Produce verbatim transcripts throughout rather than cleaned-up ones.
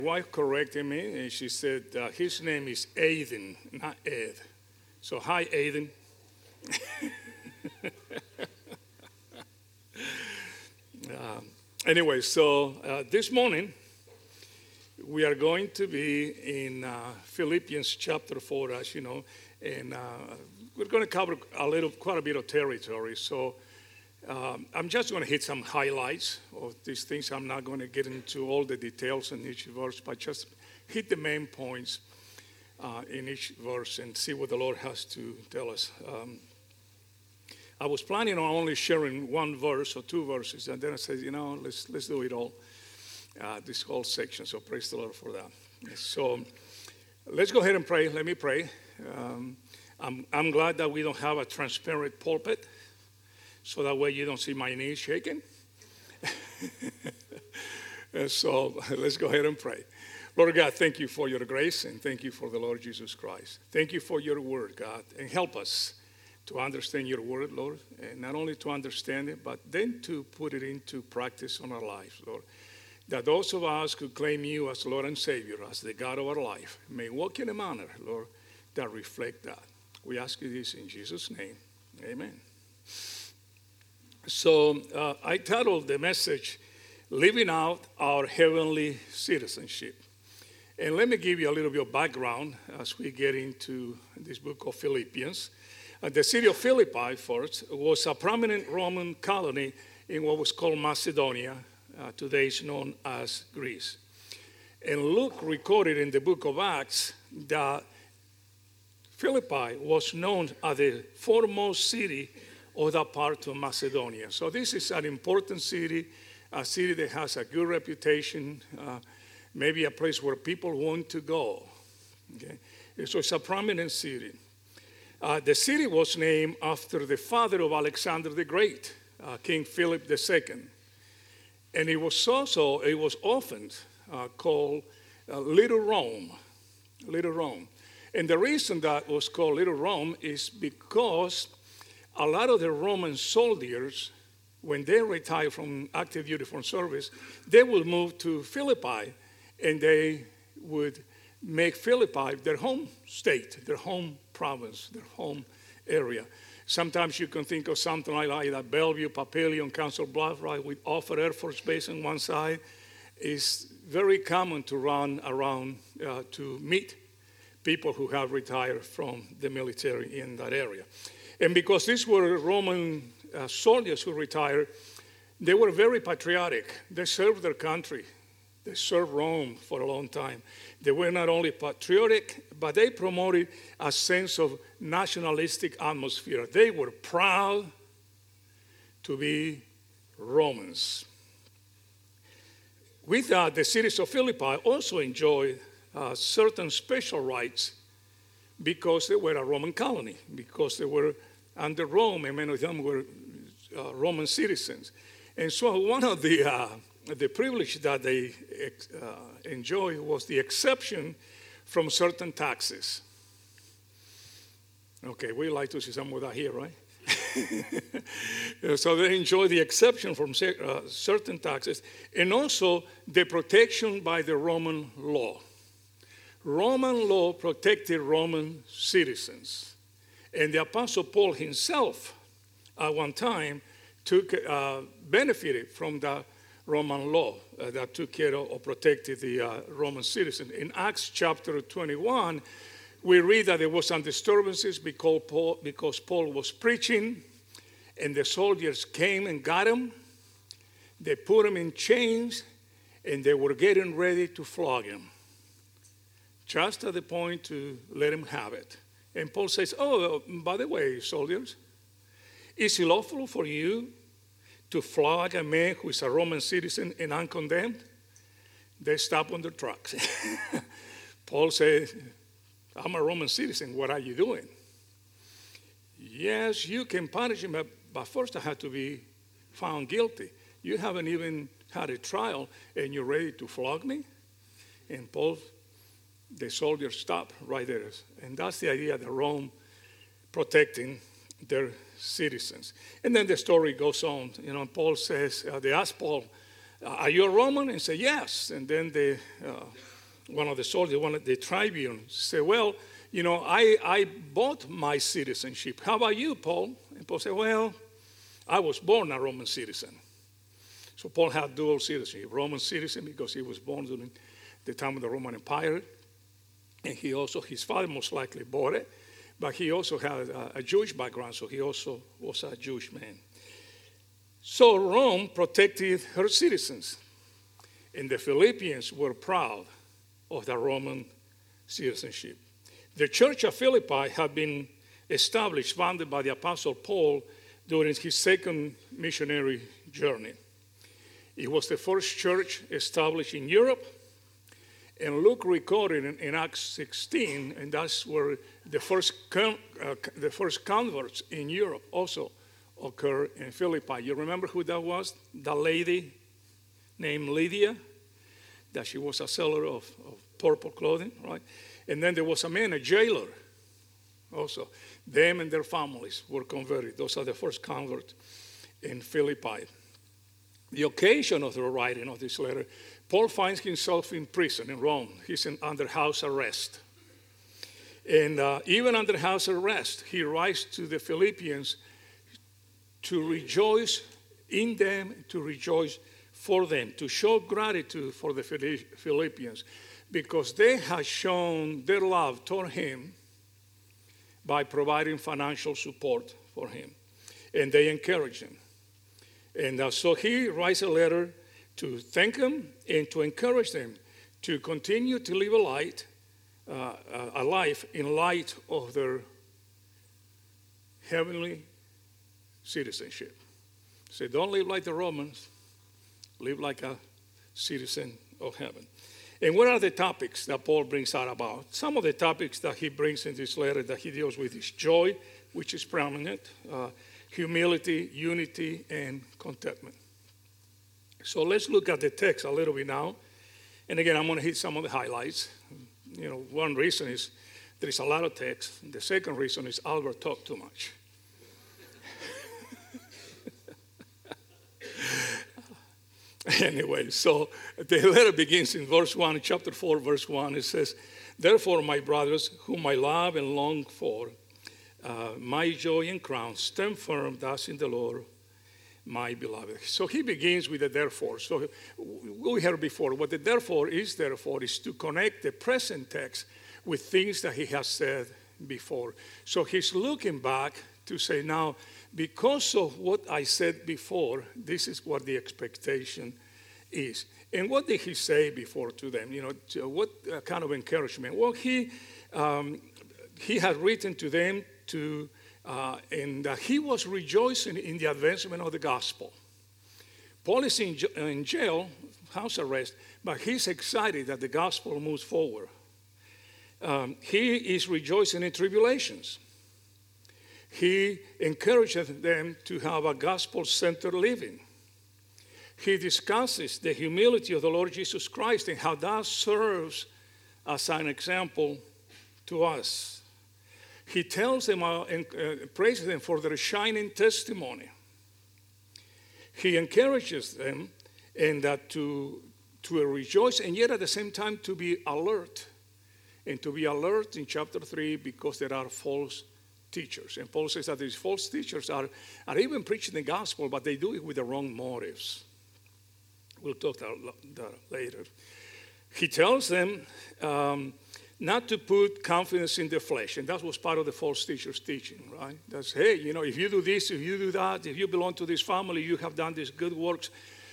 Wife corrected me, and she said uh, his name is Aiden, not Ed. So, hi, Aiden. uh, anyway, so uh, this morning we are going to be in uh, Philippians chapter four, as you know, and uh, we're going to cover a little, quite a bit of territory. So. Um, I'm just going to hit some highlights of these things. I'm not going to get into all the details in each verse, but just hit the main points uh, in each verse and see what the Lord has to tell us. Um, I was planning on only sharing one verse or two verses, and then I said, you know, let's let's do it all, uh, this whole section. So praise the Lord for that. So let's go ahead and pray. Let me pray. Um, I'm I'm glad that we don't have a transparent pulpit. So that way you don't see my knees shaking. So let's go ahead and pray. Lord God, thank you for your grace and thank you for the Lord Jesus Christ. Thank you for your word, God, and help us to understand your word, Lord, and not only to understand it, but then to put it into practice on our lives, Lord. That those of us who claim you as Lord and Savior, as the God of our life, may walk in a manner, Lord, that reflect that. We ask you this in Jesus' name. Amen. So uh, I titled the message, Living Out Our Heavenly Citizenship. And let me give you a little bit of background as we get into this book of Philippians. Uh, the city of Philippi, first, was a prominent Roman colony in what was called Macedonia, uh, today is known as Greece. And Luke recorded in the book of Acts that Philippi was known as the foremost city of that part of Macedonia. So this is an important city, a city that has a good reputation, uh, maybe a place where people want to go. Okay? So it's a prominent city. Uh, the city was named after the father of Alexander the Great, uh, King Philip the Second. And it was also, it was often uh, called uh, Little Rome, Little Rome. And the reason that was called Little Rome is because a lot of the Roman soldiers, when they retire from active duty from service, they will move to Philippi, and they would make Philippi their home state, their home province, their home area. Sometimes you can think of something like, like that Bellevue, Papillion, Council Bluffs, right, with Offutt Air Force Base on one side. It's very common to run around uh, to meet people who have retired from the military in that area. And because these were Roman uh, soldiers who retired, they were very patriotic. They served their country. They served Rome for a long time. They were not only patriotic, but they promoted a sense of nationalistic atmosphere. They were proud to be Romans. With that, the cities of Philippi also enjoyed uh, certain special rights because they were a Roman colony, because they were under Rome, and many of them were uh, Roman citizens. And so one of the uh, the privilege that they uh, enjoyed was the exception from certain taxes. Okay, we like to see some of that here, right? So they enjoy the exception from uh, certain taxes, and also the protection by the Roman law. Roman law protected Roman citizens. And the Apostle Paul himself, at one time, took uh, benefited from the Roman law uh, that took care of or protected the uh, Roman citizen. In Acts chapter twenty-one, we read that there was some disturbances because Paul, because Paul was preaching, and the soldiers came and got him. They put him in chains, and they were getting ready to flog him, just at the point to let him have it. And Paul says, oh, by the way, soldiers, is it lawful for you to flog a man who is a Roman citizen and uncondemned? They stop on their trucks. Paul says, I'm a Roman citizen. What are you doing? Yes, you can punish him, but first I have to be found guilty. You haven't even had a trial, and you're ready to flog me? And Paul, the soldiers stop right there. And that's the idea of Rome protecting their citizens. And then the story goes on. You know, Paul says, uh, they ask Paul, are you a Roman? And he said, yes. And then the uh, one of the soldiers, one of the tribune, said, well, you know, I, I bought my citizenship. How about you, Paul? And Paul said, well, I was born a Roman citizen. So Paul had dual citizenship, Roman citizen because he was born during the time of the Roman Empire. And he also, his father most likely bought it, but he also had a, a Jewish background, so he also was a Jewish man. So Rome protected her citizens, and the Philippians were proud of the Roman citizenship. The church of Philippi had been established, founded by the Apostle Paul during his second missionary journey. It was the first church established in Europe, and Luke recorded in, in Acts sixteen, and that's where the first con, uh, the first converts in Europe also occurred in Philippi. You remember who that was? The lady named Lydia, that she was a seller of, of purple clothing, right? And then there was a man, a jailer, also. Them and their families were converted. Those are the first converts in Philippi. The occasion of the writing of this letter, Paul finds himself in prison in Rome. He's in, under house arrest. And uh, even under house arrest, he writes to the Philippians to rejoice in them, to rejoice for them, to show gratitude for the Philippians, because they had shown their love toward him by providing financial support for him. And they encouraged him. And uh, so he writes a letter to thank them and to encourage them to continue to live a, light, uh, a life in light of their heavenly citizenship. So don't live like the Romans, live like a citizen of heaven. And what are the topics that Paul brings out about? Some of the topics that he brings in this letter that he deals with is joy, which is prominent, uh, humility, unity, and contentment. So let's look at the text a little bit now. And again, I'm going to hit some of the highlights. You know, one reason is there is a lot of text. The second reason is Albert talked too much. Anyway, so the letter begins in verse one, chapter four, verse one. It says, therefore, my brothers, whom I love and long for, uh, my joy and crown, stand firm thus in the Lord, my beloved. So he begins with the therefore. So we heard before, what the therefore is, therefore, is to connect the present text with things that he has said before. So he's looking back to say, now, because of what I said before, this is what the expectation is. And what did he say before to them? You know, to what kind of encouragement? Well, he um, he had written to them to, uh, and uh, he was rejoicing in the advancement of the gospel. Paul is in, in jail, house arrest, but he's excited that the gospel moves forward. Um, he is rejoicing in tribulations. He encourages them to have a gospel-centered living. He discusses the humility of the Lord Jesus Christ and how that serves as an example to us. He tells them uh, and uh, praises them for their shining testimony. He encourages them and that to, to rejoice and yet at the same time to be alert. And to be alert in chapter three because there are false teachers. And Paul says that these false teachers are, are even preaching the gospel, but they do it with the wrong motives. We'll talk that, that later. He tells them um, not to put confidence in the flesh, and that was part of the false teacher's teaching, right? That's, hey, you know, if you do this, if you do that, if you belong to this family, you have done these good works,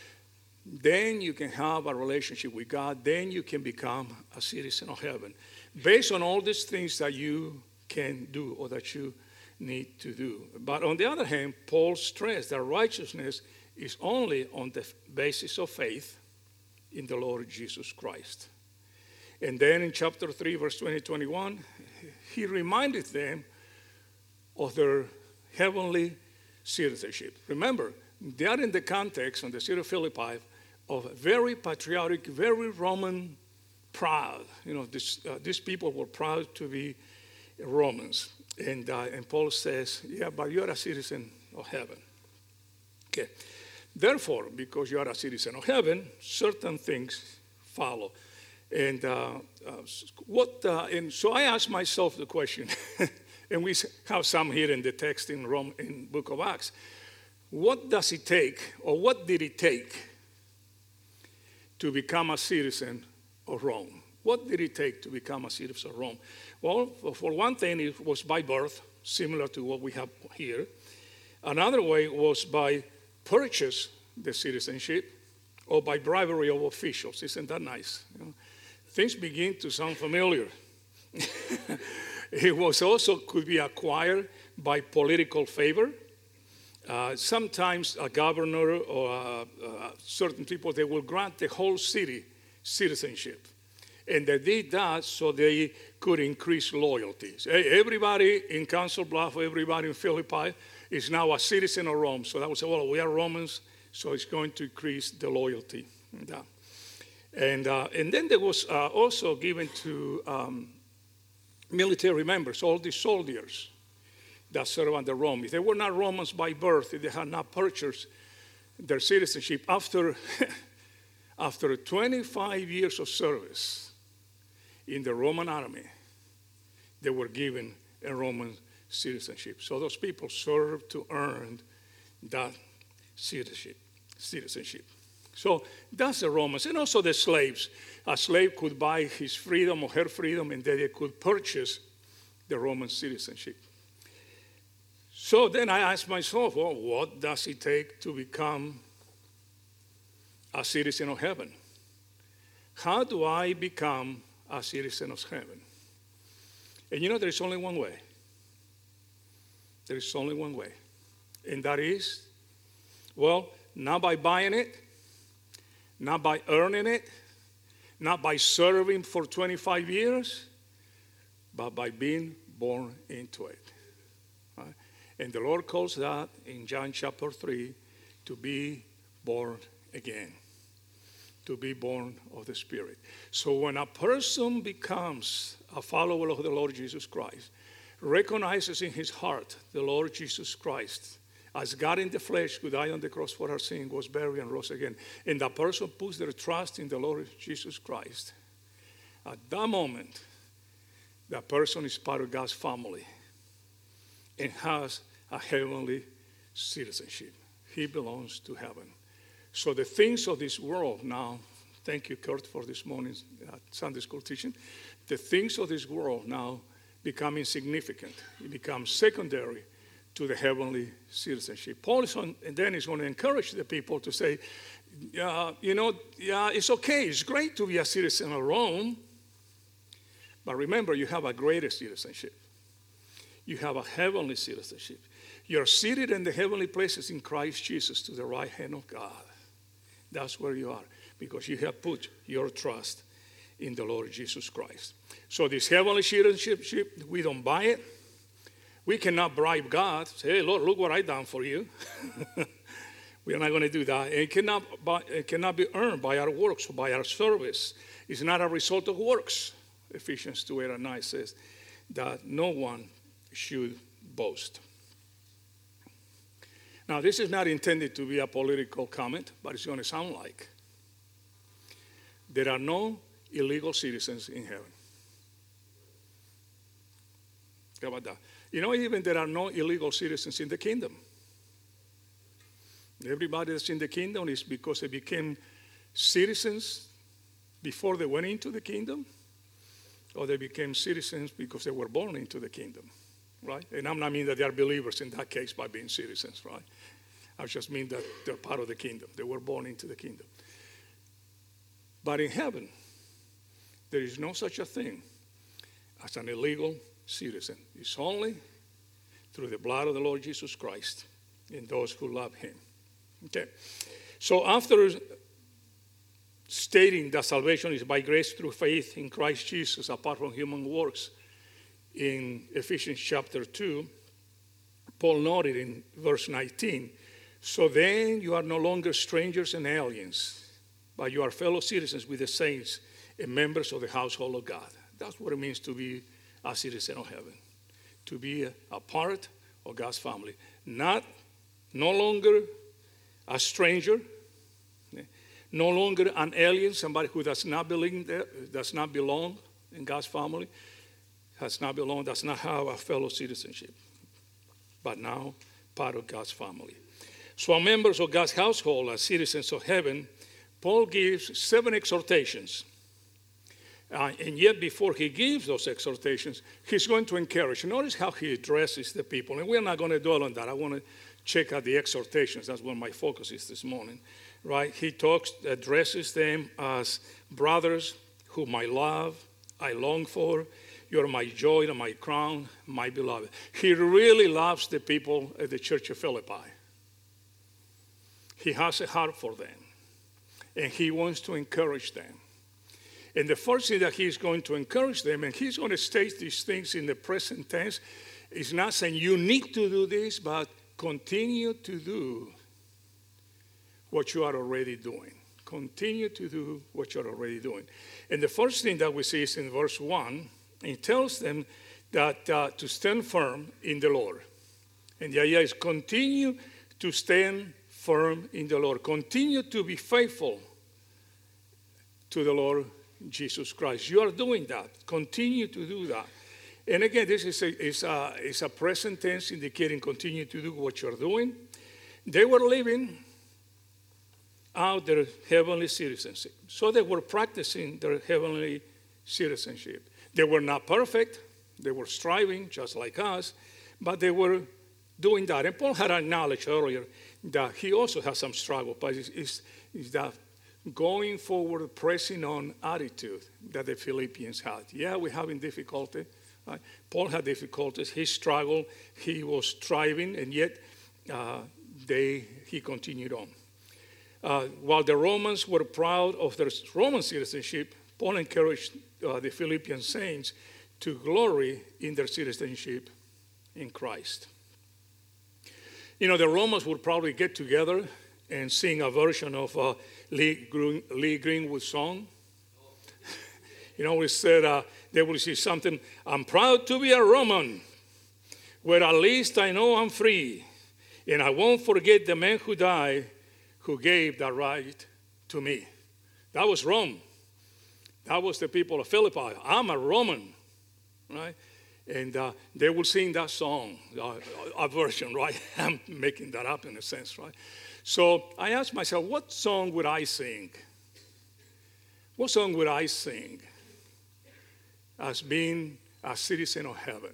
then you can have a relationship with God, then you can become a citizen of heaven. Based on all these things that you can do or that you need to do. But on the other hand, Paul stressed that righteousness is only on the basis of faith in the Lord Jesus Christ. And then in chapter three, verse twenty, twenty-one, he reminded them of their heavenly citizenship. Remember, they are in the context on the city of Philippi of very patriotic, very Roman proud. You know, this, uh, these people were proud to be Romans. And, uh, and Paul says, yeah, but you're a citizen of heaven. Okay. Therefore, because you are a citizen of heaven, certain things follow. And uh, uh, what? Uh, and so I asked myself the question, and we have some here in the text in Rome, in Book of Acts. What does it take, or what did it take, to become a citizen of Rome? What did it take to become a citizen of Rome? Well, for one thing, it was by birth, similar to what we have here. Another way was by purchase the citizenship, or by bribery of officials. Isn't that nice? You know, things begin to sound familiar. It was also could be acquired by political favor. Uh, sometimes a governor or uh, uh, certain people, they will grant the whole city citizenship. And they did that so they could increase loyalties. Everybody in Council Bluffs, everybody in Philippi is now a citizen of Rome. So that would say, well, we are Romans, so it's going to increase the loyalty. And, uh, and then there was uh, also given to um, military members, all the soldiers that served under Rome. If they were not Romans by birth, if they had not purchased their citizenship, after, after twenty-five years of service in the Roman army, they were given a Roman citizenship. So those people served to earn that citizenship. citizenship. So that's the Romans. And also the slaves. A slave could buy his freedom or her freedom, and then they could purchase the Roman citizenship. So then I asked myself, well, what does it take to become a citizen of heaven? How do I become a citizen of heaven? And you know, there is only one way. There is only one way. And that is, well, not by buying it, not by earning it, not by serving for twenty-five years, but by being born into it. Right? And the Lord calls that in John chapter three to be born again, to be born of the Spirit. So when a person becomes a follower of the Lord Jesus Christ, recognizes in his heart the Lord Jesus Christ as God in the flesh, who died on the cross for our sin, was buried and rose again, and that person puts their trust in the Lord Jesus Christ, at that moment, that person is part of God's family and has a heavenly citizenship. He belongs to heaven. So the things of this world now, thank you, Kurt, for this morning's uh, Sunday school teaching. The things of this world now become insignificant. It becomes secondary to the heavenly citizenship. Paul is on, and then he's going to encourage the people to say, uh, you know, yeah, it's okay. It's great to be a citizen of Rome. But remember, you have a greater citizenship. You have a heavenly citizenship. You're seated in the heavenly places in Christ Jesus to the right hand of God. That's where you are, because you have put your trust in the Lord Jesus Christ. So this heavenly citizenship, we don't buy it. We cannot bribe God. Say, hey, Lord, look what I've done for you. We are not going to do that. It cannot, buy, it cannot be earned by our works or by our service. It's not a result of works. Ephesians two, eight and nine says that no one should boast. Now, this is not intended to be a political comment, but it's going to sound like. There are no illegal citizens in heaven. How about that? You know, even there are no illegal citizens in the kingdom. Everybody that's in the kingdom is because they became citizens before they went into the kingdom, or they became citizens because they were born into the kingdom, right? And I'm not mean that they are believers in that case by being citizens, right? I just mean that they're part of the kingdom. They were born into the kingdom. But in heaven, there is no such a thing as an illegal citizen. It's only through the blood of the Lord Jesus Christ and those who love him. Okay. So after stating that salvation is by grace through faith in Christ Jesus apart from human works, in Ephesians chapter two, Paul noted in verse nineteen, so then you are no longer strangers and aliens, but you are fellow citizens with the saints and members of the household of God. That's what it means to be a citizen of heaven, to be a, a part of God's family. Not, no longer a stranger, no longer an alien, somebody who does not belong there, does not belong in God's family, has not belonged, does not have a fellow citizenship, but now part of God's family. So, as members of God's household, as citizens of heaven, Paul gives seven exhortations. Uh, and yet, before he gives those exhortations, he's going to encourage. Notice how he addresses the people. And we're not going to dwell on that. I want to check out the exhortations. That's where my focus is this morning. Right? He talks, addresses them as brothers whom I love, I long for. You're my joy and my crown, my beloved. He really loves the people at the church of Philippi. He has a heart for them. And he wants to encourage them. And the first thing that he's going to encourage them, and he's going to state these things in the present tense, is not saying you need to do this, but continue to do what you are already doing. Continue to do what you're already doing. And the first thing that we see is in verse one. He tells them that uh, to stand firm in the Lord. And the idea is continue to stand firm in the Lord. Continue to be faithful to the Lord Jesus Christ. You are doing that. Continue to do that. And again, this is a, is a, is a present tense indicating continue to do what you're doing. They were living out their heavenly citizenship. So they were practicing their heavenly citizenship. They were not perfect. They were striving, just like us, but they were doing that. And Paul had acknowledged earlier that he also has some struggle, but it's, it's, it's that going forward, pressing on attitude that the Philippians had. Yeah, we're having difficulty. Right? Paul had difficulties. He struggled. He was striving, and yet uh, they he continued on. Uh, while the Romans were proud of their Roman citizenship, Paul encouraged uh, the Philippian saints to glory in their citizenship in Christ. You know, the Romans would probably get together and sing a version of uh, Lee, Green, Lee Greenwood's song. You know, we said uh, they would see something, I'm proud to be a Roman, where at least I know I'm free, and I won't forget the man who died, who gave that right to me. That was Rome. That was the people of Philippi. I'm a Roman, right? And uh, they will sing that song, uh, a version, right? I'm making that up in a sense, right? So I asked myself, what song would I sing? What song would I sing as being a citizen of heaven?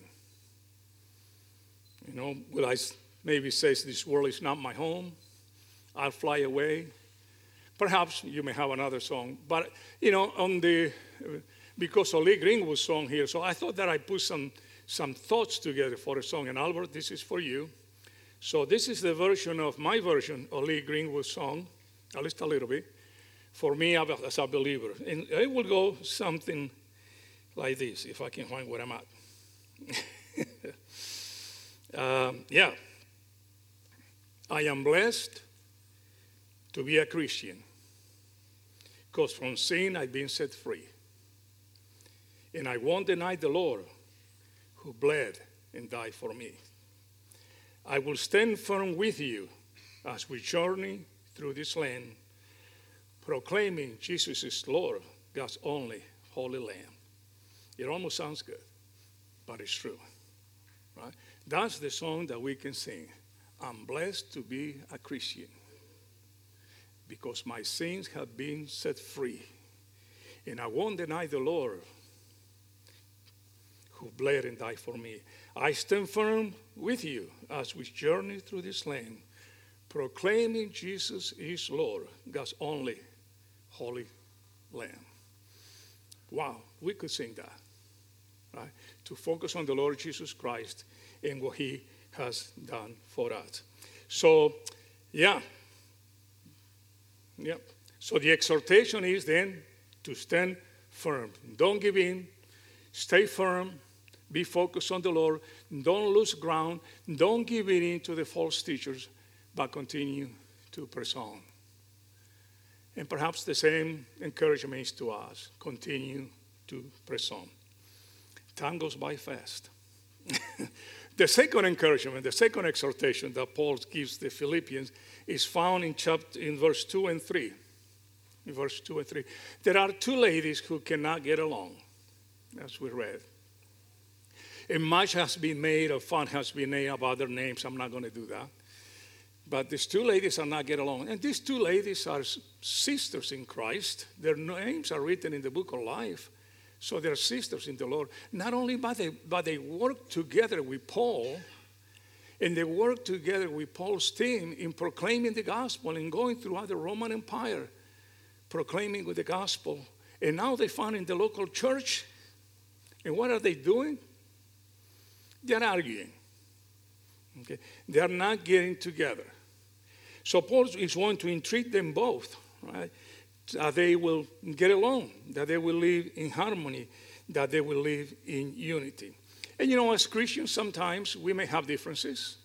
You know, would I maybe say, this world is not my home? I'll fly away. Perhaps you may have another song. But, you know, on the, because of Lee Greenwood's song here, so I thought that I put some, some thoughts together for a song. And Albert, this is for you. So this is the version of my version of Lee Greenwood's song, at least a little bit, for me as a believer. And it will go something like this, if I can find where I'm at. um, yeah. I am blessed to be a Christian, because from sin I've been set free. And I won't deny the Lord who bled and died for me. I will stand firm with you as we journey through this land, proclaiming Jesus is Lord, God's only holy Lamb. It almost sounds good, but it's true. Right? That's the song that we can sing. I'm blessed to be a Christian, because my sins have been set free. And I won't deny the Lord who bled and died for me. I stand firm with you as we journey through this land, proclaiming Jesus is Lord, God's only holy Lamb. Wow, we could sing that, right? To focus on the Lord Jesus Christ and what he has done for us. So, yeah. Yep. So the exhortation is then to stand firm. Don't give in. Stay firm. Be focused on the Lord. Don't lose ground. Don't give in to the false teachers, but continue to press on. And perhaps the same encouragement is to us. Continue to press on. Time goes by fast. The second encouragement, the second exhortation that Paul gives the Philippians is found in chapter in verse two and three. in verse two and three. There are two ladies who cannot get along, as we read. And much has been made, or fun has been made about their names. I'm not going to do that. But these two ladies are not get along. And these two ladies are sisters in Christ. Their names are written in the book of life. So they're sisters in the Lord. Not only but they, but they work together with Paul, and they work together with Paul's team in proclaiming the gospel and going throughout the Roman Empire, proclaiming with the gospel. And now they found in the local church. And what are they doing? They're arguing. Okay? They are not getting together. So Paul is going to entreat them both, right? That they will get along, that they will live in harmony, that they will live in unity. And you know, as Christians, sometimes we may have differences.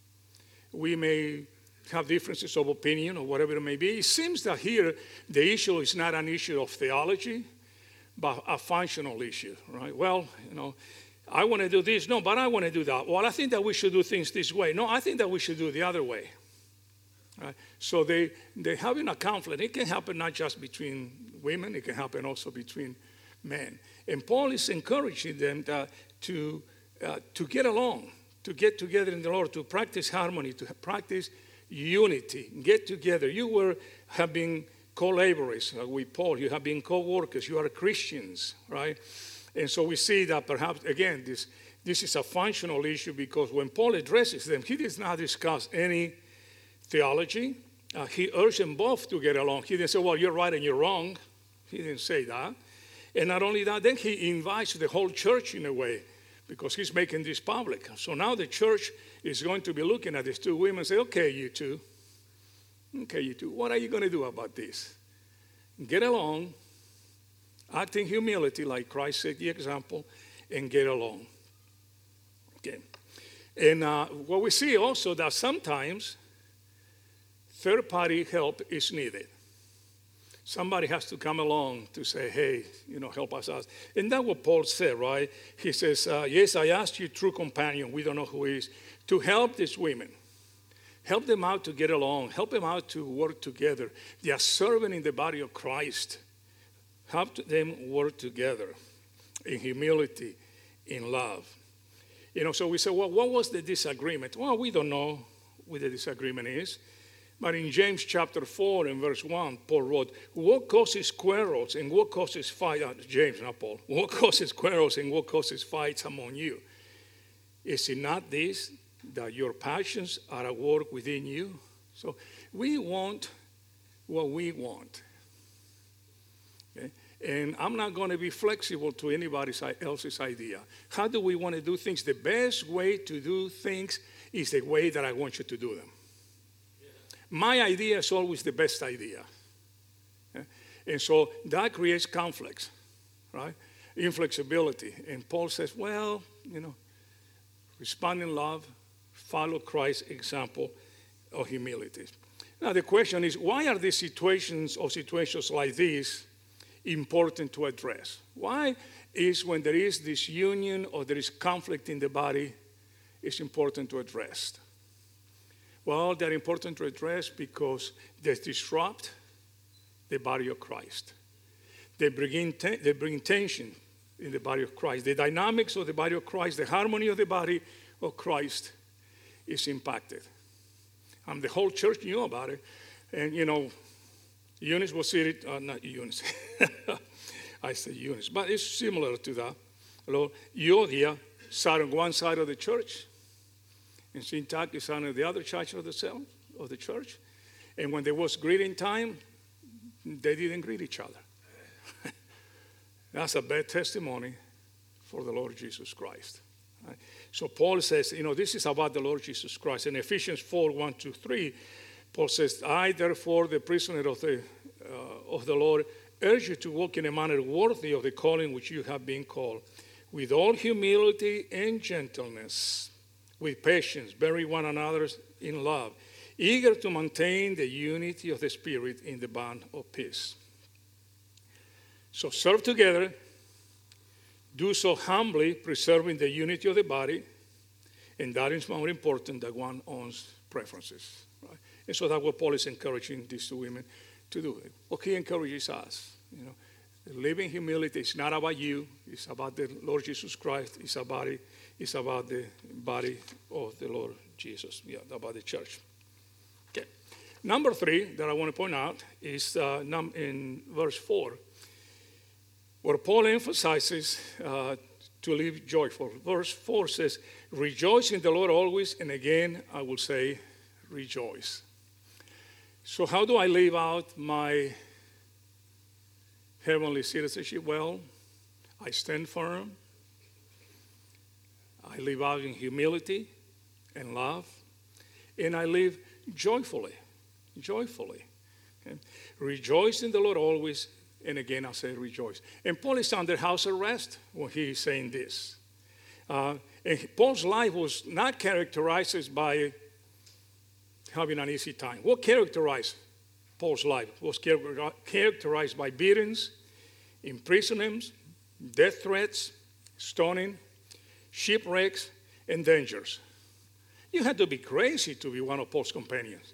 We may have differences of opinion or whatever it may be. It seems that here the issue is not an issue of theology, but a functional issue, right? Well, you know, I want to do this. No, but I want to do that. Well, I think that we should do things this way. No, I think that we should do it the other way. Right? So they, they're having a conflict. It can happen not just between women. It can happen also between men. And Paul is encouraging them to, to, uh, to get along, to get together in the Lord, to practice harmony, to practice unity, get together. You were have been co-laborers uh, with Paul. You have been co-workers. You are Christians, right? And so we see that perhaps, again, this, this is a functional issue because when Paul addresses them, he does not discuss any theology. Uh, he urged them both to get along. He didn't say, well, you're right and you're wrong. He didn't say that. And not only that, then he invites the whole church in a way because he's making this public. So now the church is going to be looking at these two women and say, okay, you two. Okay, you two. What are you going to do about this? Get along. Act in humility like Christ set the example and get along. Okay. And uh, what we see also that sometimes third-party help is needed. Somebody has to come along to say, hey, you know, help us out. And that's what Paul said, right? He says, uh, yes, I asked you, true companion, we don't know who he is, to help these women. Help them out to get along. Help them out to work together. They are serving in the body of Christ. Help them work together in humility, in love. You know, so we say, well, what was the disagreement? Well, we don't know what the disagreement is. But in James chapter four and verse one, Paul wrote, what causes quarrels and what causes fights? Uh, James, not Paul. What causes quarrels and what causes fights among you? Is it not this, that your passions are at work within you? So we want what we want. Okay? And I'm not going to be flexible to anybody else's idea. How do we want to do things? The best way to do things is the way that I want you to do them. My idea is always the best idea. Yeah? And so that creates conflicts, right? Inflexibility. And Paul says, well, you know, respond in love, follow Christ's example of humility. Now the question is, why are these situations or situations like this important to address? Why is when there is disunion or there is conflict in the body, it's important to address? Well, they're important to address because they disrupt the body of Christ. They bring, in te- they bring tension in the body of Christ. The dynamics of the body of Christ, the harmony of the body of Christ is impacted. And the whole church knew about it. And, you know, Eunice was seated, uh, not Eunice. I say Eunice, but it's similar to that. Hello, Euodia sat on one side of the church. And Syntyche is on the other side of the cell of the church. And when there was greeting time, they didn't greet each other. That's a bad testimony for the Lord Jesus Christ. Right? So Paul says, you know, this is about the Lord Jesus Christ. In Ephesians four, one to three, Paul says, I, therefore, the prisoner of the, uh, of the Lord, urge you to walk in a manner worthy of the calling which you have been called, with all humility and gentleness, with patience, bearing one another in love, eager to maintain the unity of the Spirit in the bond of peace. So serve together, do so humbly, preserving the unity of the body, and that is more important than one owns preferences. Right? And so that's what Paul is encouraging these two women to do it. What he encourages us, you know, living humility is not about you. It's about the Lord Jesus Christ. It's about it. It's about the body of the Lord Jesus. Yeah, about the church. Okay. Number three that I want to point out is uh, num- in verse four, where Paul emphasizes uh, to live joyful. Verse four says, "Rejoice in the Lord always," and again I will say, rejoice. So how do I live out my heavenly citizenship? Well, I stand firm. I live out in humility and love. And I live joyfully, joyfully. Okay? Rejoice in the Lord always. And again, I say rejoice. And Paul is under house arrest when he is saying this. Uh, and Paul's life was not characterized by having an easy time. What characterized Paul's life? It was characterized by beatings, imprisonments, death threats, stoning, shipwrecks, and dangers. You had to be crazy to be one of Paul's companions.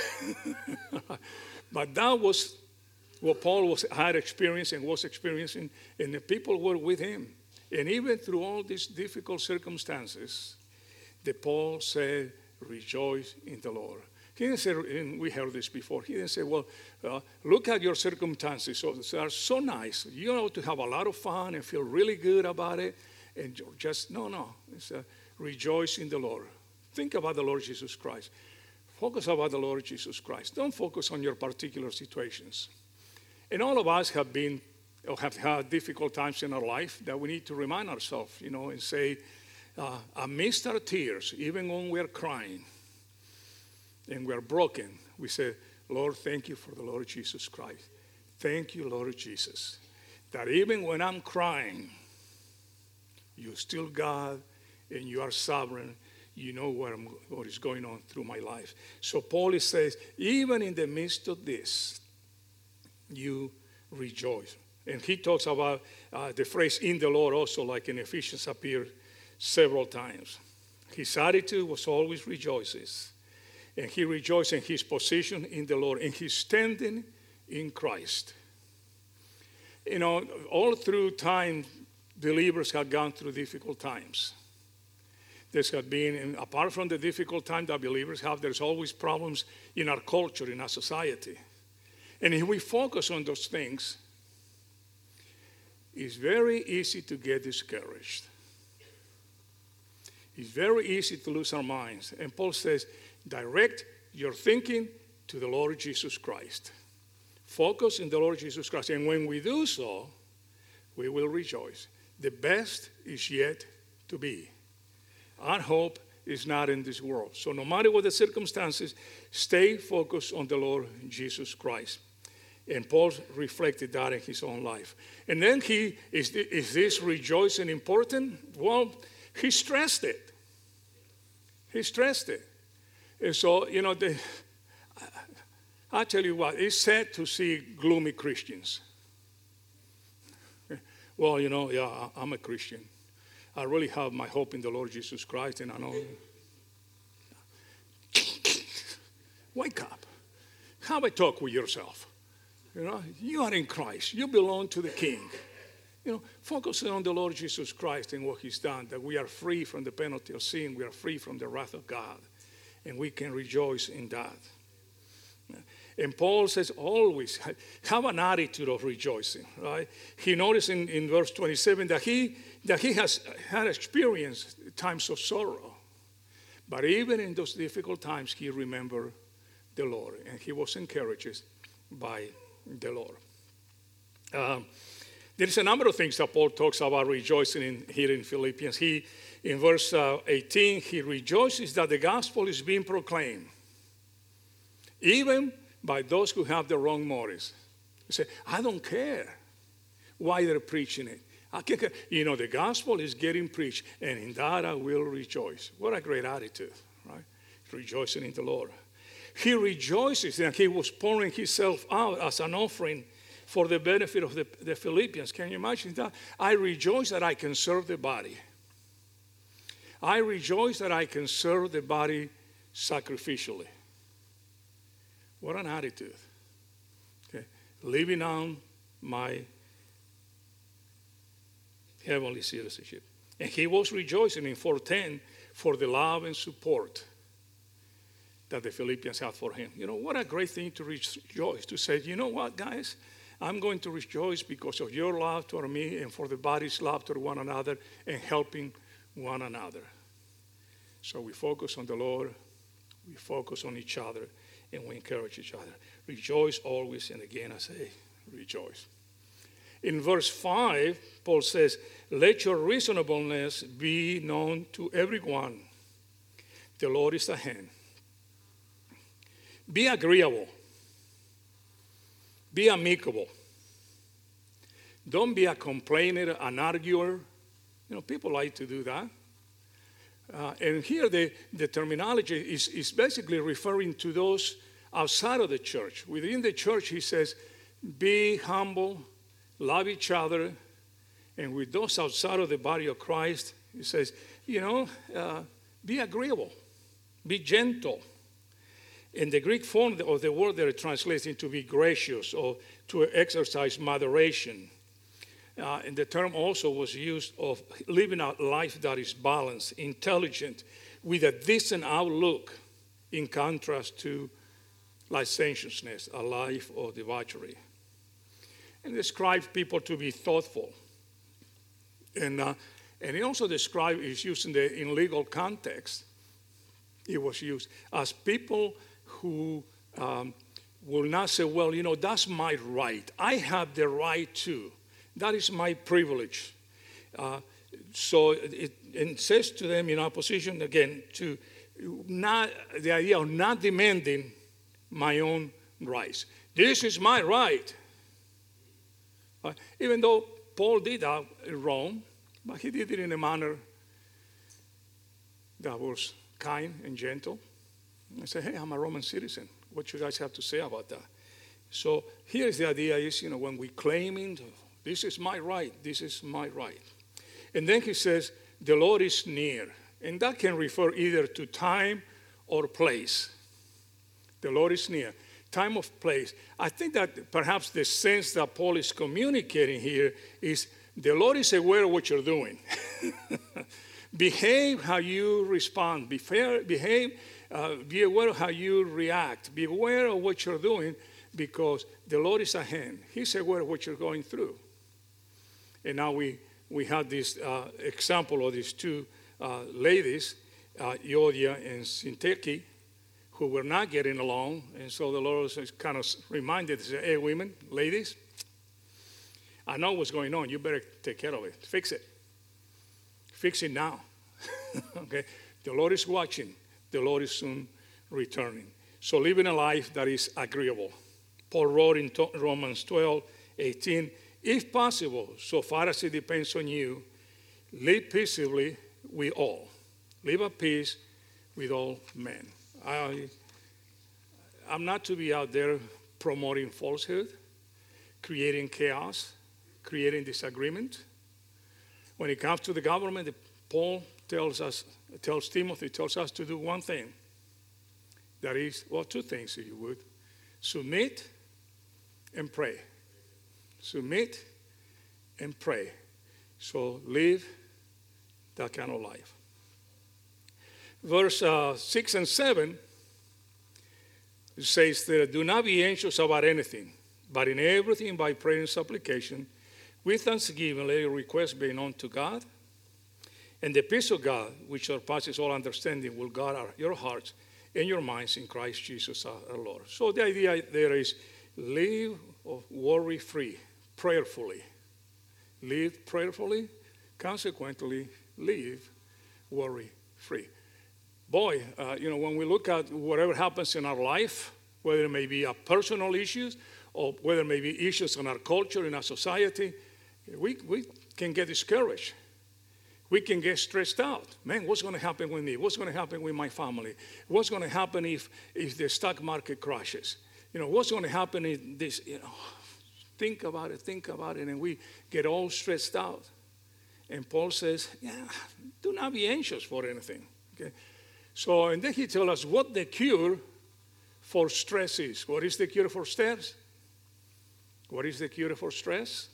But that was what Paul was, had experienced and was experiencing, and the people were with him. And even through all these difficult circumstances, the Paul said, rejoice in the Lord. He didn't say, and we heard this before, he didn't say, well, uh, look at your circumstances. So they are so nice. You know, to have a lot of fun and feel really good about it. And just, no, no. It's uh, rejoice in the Lord. Think about the Lord Jesus Christ. Focus about the Lord Jesus Christ. Don't focus on your particular situations. And all of us have been, or have had difficult times in our life that we need to remind ourselves, you know, and say, uh, amidst our tears, even when we're crying and we're broken, we say, Lord, thank you for the Lord Jesus Christ. Thank you, Lord Jesus, that even when I'm crying, you're still God and you are sovereign. You know what, I'm, what is going on through my life. So Paul says, even in the midst of this, you rejoice. And he talks about uh, the phrase in the Lord also, like in Ephesians appeared several times. His attitude was always rejoices. And he rejoiced in his position in the Lord, in his standing in Christ. You know, all through time, believers have gone through difficult times. There's have been, and apart from the difficult time that believers have, there's always problems in our culture, in our society. And if we focus on those things, it's very easy to get discouraged. It's very easy to lose our minds. And Paul says, direct your thinking to the Lord Jesus Christ. Focus in the Lord Jesus Christ. And when we do so, we will rejoice. The best is yet to be. Our hope is not in this world. So no matter what the circumstances, stay focused on the Lord Jesus Christ. And Paul reflected that in his own life. And then he, is, is this rejoicing important? Well, he stressed it. He stressed it. And so, you know, the, I tell you what, it's sad to see gloomy Christians. Well, you know, yeah, I'm a Christian. I really have my hope in the Lord Jesus Christ, and I know. Wake up. Have a talk with yourself. You know, you are in Christ. You belong to the King. You know, focus on the Lord Jesus Christ and what he's done, that we are free from the penalty of sin. We are free from the wrath of God, and we can rejoice in that. And Paul says, always have an attitude of rejoicing, right? He noticed in, in verse twenty-seven that he, that he has had experienced times of sorrow. But even in those difficult times, he remembered the Lord, and he was encouraged by the Lord. Um, there's a number of things that Paul talks about rejoicing in, here in Philippians. He, in verse uh, eighteen, he rejoices that the gospel is being proclaimed, even by those who have the wrong motives. He said, I don't care why they're preaching it. I can't care. You know, the gospel is getting preached, and in that I will rejoice. What a great attitude, right? Rejoicing in the Lord. He rejoices, and he was pouring himself out as an offering for the benefit of the, the Philippians. Can you imagine that? I rejoice that I can serve the body. I rejoice that I can serve the body sacrificially. What an attitude. living on my heavenly citizenship. And he was rejoicing in four ten for the love and support that the Philippians had for him. You know, what a great thing to rejoice, to say, you know what, guys? I'm going to rejoice because of your love toward me and for the body's love toward one another and helping one another. So we focus on the Lord, we focus on each other, and we encourage each other. Rejoice always, and again I say, rejoice. In verse five, Paul says, let your reasonableness be known to everyone. The Lord is at hand. Be agreeable. Be amicable. Don't be a complainer, an arguer. You know, people like to do that. Uh, and here the, the terminology is, is basically referring to those outside of the church. Within the church, he says, be humble, love each other. And with those outside of the body of Christ, he says, you know, uh, be agreeable, be gentle. In the Greek form of the word that it translates into be gracious or to exercise moderation. Uh, and the term also was used of living a life that is balanced, intelligent, with a decent outlook, in contrast to licentiousness, a life of debauchery. And it describes people to be thoughtful. And, uh, and it also describes, it's used in the in legal context, it was used as people who um, will not say, well, you know, that's my right. I have the right to. That is my privilege. Uh, so it, it says to them in opposition, again, to not the idea of not demanding my own rights. This is my right. Uh, even though Paul did that in Rome, but he did it in a manner that was kind and gentle. I said, hey, I'm a Roman citizen. What you guys have to say about that? So here's the idea is, you know, when we claiming, this is my right, this is my right. And then he says, the Lord is near. And that can refer either to time or place. The Lord is near. Time of place. I think that perhaps the sense that Paul is communicating here is the Lord is aware of what you're doing. Behave how you respond. Be fair, behave, uh, be aware of how you react. Be aware of what you're doing because the Lord is at hand. He's aware of what you're going through. And now we, we have this uh, example of these two uh, ladies, uh, Euodia and Syntyche, who were not getting along. And so the Lord was kind of reminded, said, hey, women, ladies, I know what's going on. You better take care of it. Fix it. Fix it now. Okay? The Lord is watching. The Lord is soon returning. So living a life that is agreeable. Paul wrote in Romans twelve eighteen, if possible, so far as it depends on you, live peaceably with all. Live at peace with all men. I, I'm not to be out there promoting falsehood, creating chaos, creating disagreement. When it comes to the government, Paul tells us, tells Timothy, tells us to do one thing. That is, well, two things, if you would. Submit and pray. Submit and pray. So live that kind of life. Verse uh, six and seven says that do not be anxious about anything, but in everything by prayer and supplication, with thanksgiving, let your requests be known to God. And the peace of God, which surpasses all understanding, will guard our, your hearts and your minds in Christ Jesus our Lord. So the idea there is live worry-free, prayerfully. Live prayerfully, consequently, live worry-free. Boy, uh, you know, when we look at whatever happens in our life, whether it may be a personal issues or whether it may be issues in our culture, in our society, we, we can get discouraged. We can get stressed out. Man, what's going to happen with me? What's going to happen with my family? What's going to happen if, if the stock market crashes? You know, what's going to happen if this, you know, think about it, think about it, and we get all stressed out. And Paul says, yeah, do not be anxious for anything. Okay? So, and then he tells us what the cure for stress is. What is the cure for stress? What is the cure for stress?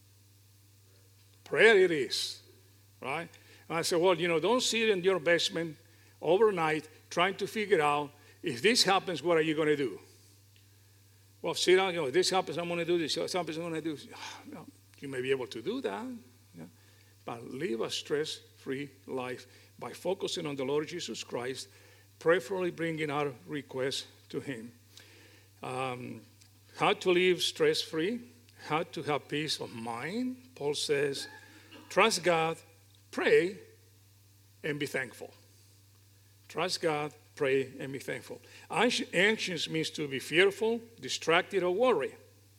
Prayer it is, right? And I said, well, you know, don't sit in your basement overnight trying to figure out if this happens, what are you going to do? Well, sit down, you know, if this happens, I'm going to do this. If this happens, I'm going to do this. No, you may be able to do that, yeah? But live a stress-free life by focusing on the Lord Jesus Christ, prayerfully bringing our requests to Him. Um, how to live stress-free, how to have peace of mind. Paul says, trust God, pray, and be thankful. Trust God, pray, and be thankful. Anxious means to be fearful, distracted, or worried.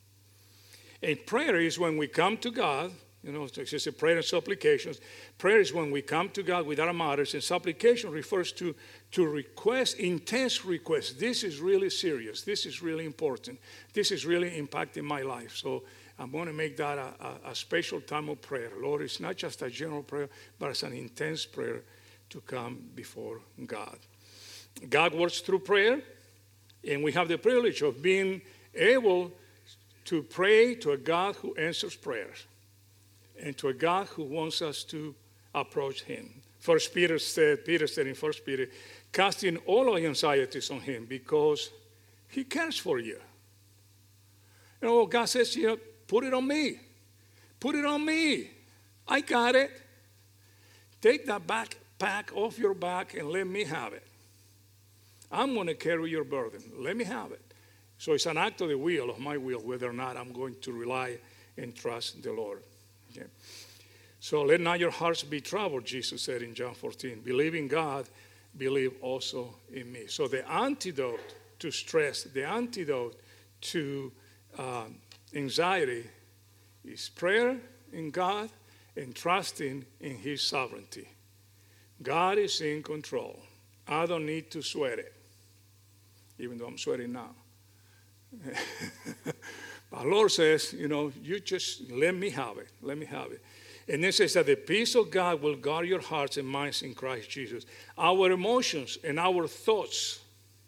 And prayer is when we come to God. You know, it's just a prayer and supplications. Prayer is when we come to God with our matters, and supplication refers to, to request, intense requests. This is really serious. This is really important. This is really impacting my life. So I'm going to make that a, a, a special time of prayer. Lord, it's not just a general prayer, but it's an intense prayer to come before God. God works through prayer, and we have the privilege of being able to pray to a God who answers prayers, and to a God who wants us to approach Him. First Peter said, Peter said in First Peter, casting all our anxieties on Him because He cares for you. You know, God says, you know, put it on me. Put it on me. I got it. Take that backpack off your back and let me have it. I'm going to carry your burden. Let me have it. So it's an act of the will, of my will, whether or not I'm going to rely and trust the Lord. Okay. So let not your hearts be troubled, Jesus said in John fourteen. Believe in God, believe also in me. So the antidote to stress, the antidote to uh, anxiety is prayer in God and trusting in His sovereignty. God is in control. I don't need to sweat it, even though I'm sweating now. But the Lord says, you know, you just let me have it. Let me have it. And it says that the peace of God will guard your hearts and minds in Christ Jesus. Our emotions and our thoughts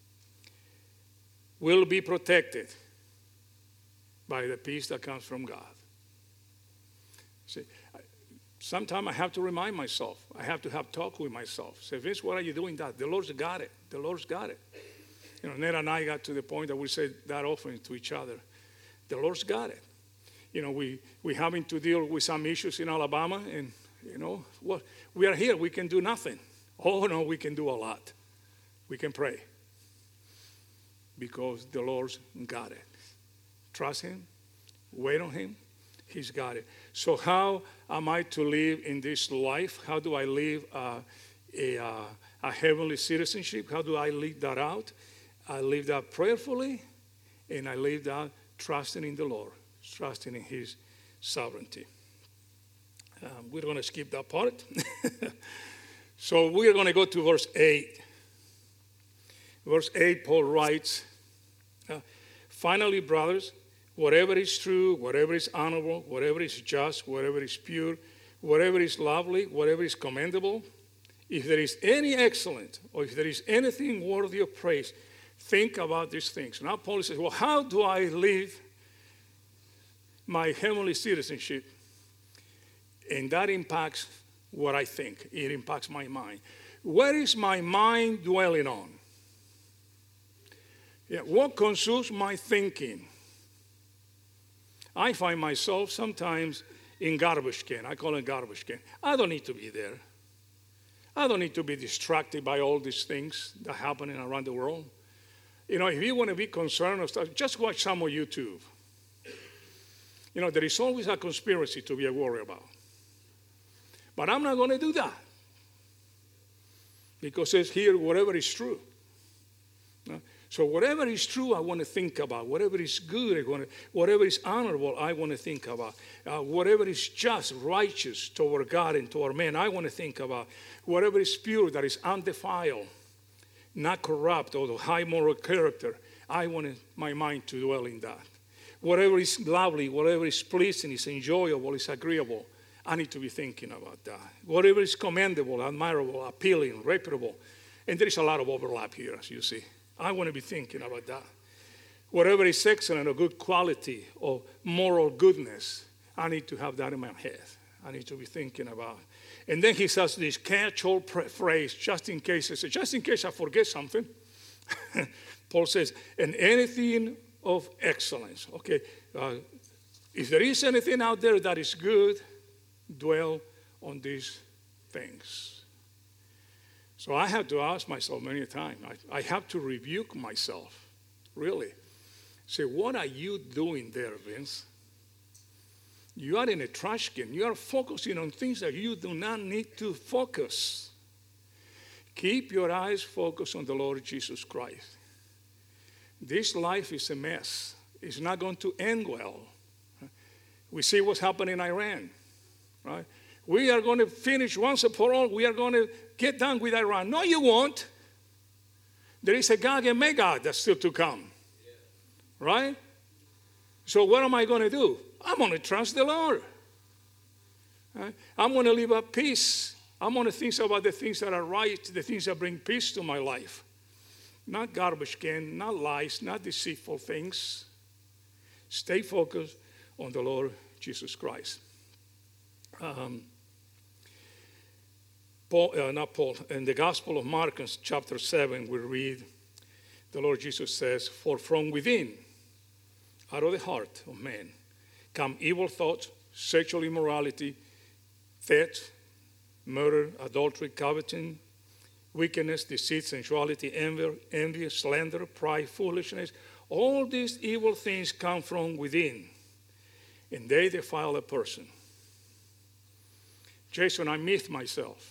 will be protected by the peace that comes from God. See, sometimes I have to remind myself. I have to have talk with myself. Say, Vince, what are you doing that? The Lord's got it. The Lord's got it. You know, Ned and I got to the point that we said that often to each other. The Lord's got it. You know, we, we having to deal with some issues in Alabama, and, you know, well, we are here. We can do nothing. Oh, no, we can do a lot. We can pray because the Lord's got it. Trust Him. Wait on Him. He's got it. So how am I to live in this life? How do I live uh, a, uh, a heavenly citizenship? How do I live that out? I live that prayerfully, and I live that trusting in the Lord, trusting in His sovereignty. Um, we're going to skip that part. So we're going to go to verse eight. Verse eight, Paul writes, uh, finally, brothers, whatever is true, whatever is honorable, whatever is just, whatever is pure, whatever is lovely, whatever is commendable, if there is any excellence, or if there is anything worthy of praise, think about these things. Now Paul says, well, how do I live my heavenly citizenship? And that impacts what I think. It impacts my mind. Where is my mind dwelling on? Yeah, what consumes my thinking? I find myself sometimes in garbage can. I call it garbage can. I don't need to be there. I don't need to be distracted by all these things that are happening around the world. You know, if you want to be concerned or stuff, just watch some of YouTube. You know, there is always a conspiracy to be worried about. But I'm not going to do that. Because it's here, whatever is true. So whatever is true, I want to think about. Whatever is good, I want to, whatever is honorable, I want to think about. Uh, whatever is just, righteous toward God and toward men, I want to think about. Whatever is pure, that is undefiled, not corrupt, or the high moral character, I want my mind to dwell in that. Whatever is lovely, whatever is pleasing, is enjoyable, is agreeable, I need to be thinking about that. Whatever is commendable, admirable, appealing, reputable. And there is a lot of overlap here, as you see. I want to be thinking about that. Whatever is excellent or good quality or moral goodness, I need to have that in my head. I need to be thinking about it. And then he says this catch-all phrase, just in case. He says, just in case I forget something. Paul says, and anything of excellence. Okay, uh, if there is anything out there that is good, dwell on these things. So I have to ask myself many times, I, I have to rebuke myself, really. Say, what are you doing there, Vince? You are in a trash can. You are focusing on things that you do not need to focus. Keep your eyes focused on the Lord Jesus Christ. This life is a mess. It's not going to end well. We see what's happening in Iran, right? We are going to finish once and for all. We are going to get done with Iran. No, you won't. There is a Gog and Magog that's still to come, right? So what am I going to do? I'm going to trust the Lord. Right? I'm going to live at peace. I'm going to think about the things that are right, the things that bring peace to my life. Not garbage can, not lies, not deceitful things. Stay focused on the Lord Jesus Christ. Um, Paul, uh, not Paul, in the Gospel of Mark, chapter seven, we read, the Lord Jesus says, for from within, out of the heart of man, come evil thoughts, sexual immorality, theft, murder, adultery, coveting, wickedness, deceit, sensuality, envy, envy, slander, pride, foolishness. All these evil things come from within, and they defile a person. Jason, I myth myself.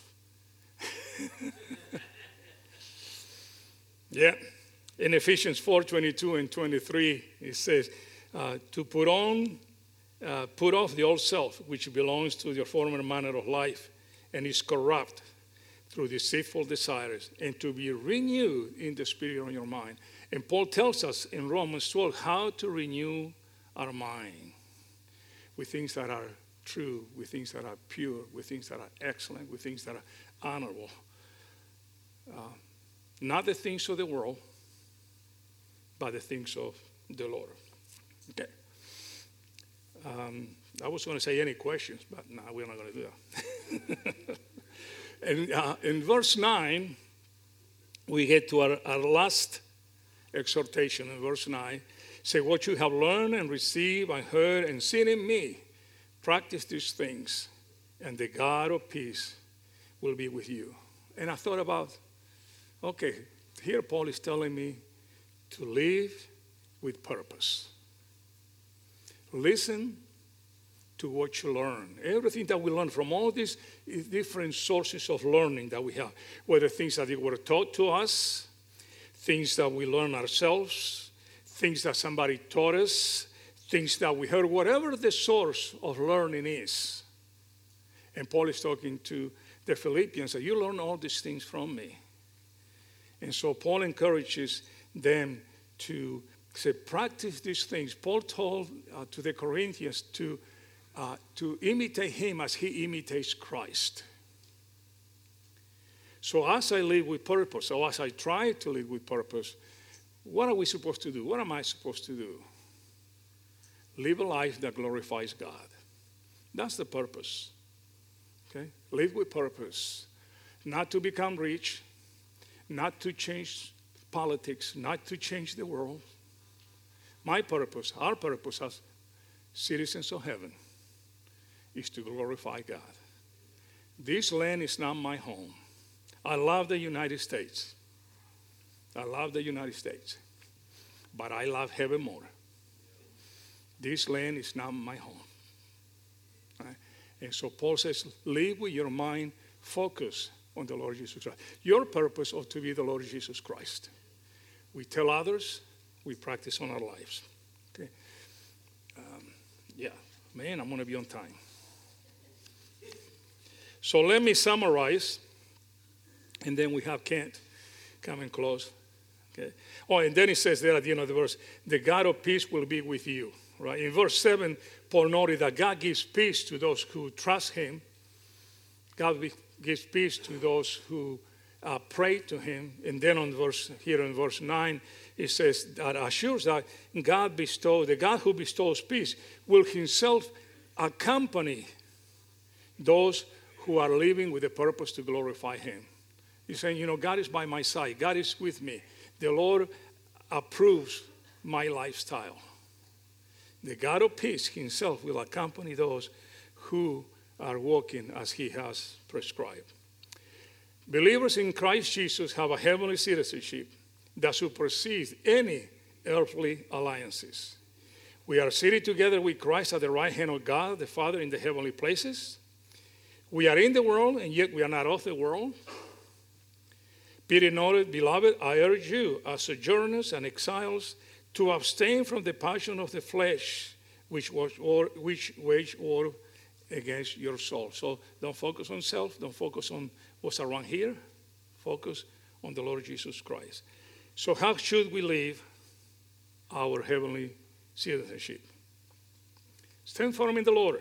Yeah. In Ephesians four, twenty-two and twenty-three, it says, uh, to put on, uh, put off the old self, which belongs to your former manner of life, and is corrupt through deceitful desires, and to be renewed in the spirit of your mind. And Paul tells us in Romans twelve how to renew our mind with things that are true, with things that are pure, with things that are excellent, with things that are honorable. Uh, not the things of the world, but the things of the Lord. Okay. Um, I was going to say any questions, but no, we're not going to do that. And uh, in verse nine, we get to our, our last exhortation in verse nine. Say, what you have learned and received and heard and seen in me, practice these things, and the God of peace will be with you. And I thought about, okay, here Paul is telling me to live with purpose. Listen to what you learn. Everything that we learn from all these different sources of learning that we have, whether things that were taught to us, things that we learn ourselves, things that somebody taught us, things that we heard, whatever the source of learning is. And Paul is talking to the Philippians, that you learn all these things from me. And so Paul encourages them to say, practice these things. Paul told uh, to the Corinthians to Uh, to imitate him as he imitates Christ. So as I live with purpose, or as I try to live with purpose, what are we supposed to do? What am I supposed to do? Live a life that glorifies God. That's the purpose. Okay? Live with purpose. Not to become rich, not to change politics, not to change the world. My purpose, our purpose as citizens of heaven, is to glorify God. This land is not my home. I love the United States. I love the United States. But I love heaven more. This land is not my home. Right? And so Paul says, live with your mind focused on the Lord Jesus Christ. Your purpose ought to be the Lord Jesus Christ. We tell others, we practice on our lives. Okay. Um, yeah, man, I'm going to be on time. So let me summarize, and then we have Kent come and close. Okay. Oh, and then it says there at the end of the verse, the God of peace will be with you. Right? In verse seven, Paul noted that God gives peace to those who trust him. God gives peace to those who uh, pray to him. And then on verse here in verse nine, it says that assures that God bestows, the God who bestows peace will himself accompany those who are living with the purpose to glorify him. He's saying, you know, God is by my side. God is with me. The Lord approves my lifestyle. The God of peace himself will accompany those who are walking as he has prescribed. Believers in Christ Jesus have a heavenly citizenship that supersedes any earthly alliances. We are seated together with Christ at the right hand of God, the Father, in the heavenly places. We are in the world, and yet we are not of the world. Peter noted, beloved, I urge you, as sojourners and exiles, to abstain from the passion of the flesh, which was war, which wage war against your soul. So don't focus on self. Don't focus on what's around here. Focus on the Lord Jesus Christ. So how should we live our heavenly citizenship? Stand firm in the Lord.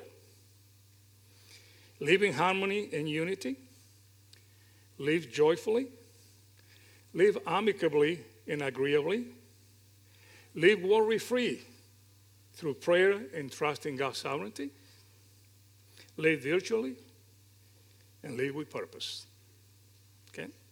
Live in harmony and unity. Live joyfully. Live amicably and agreeably. Live worry-free through prayer and trust in God's sovereignty. Live virtually and live with purpose. Okay?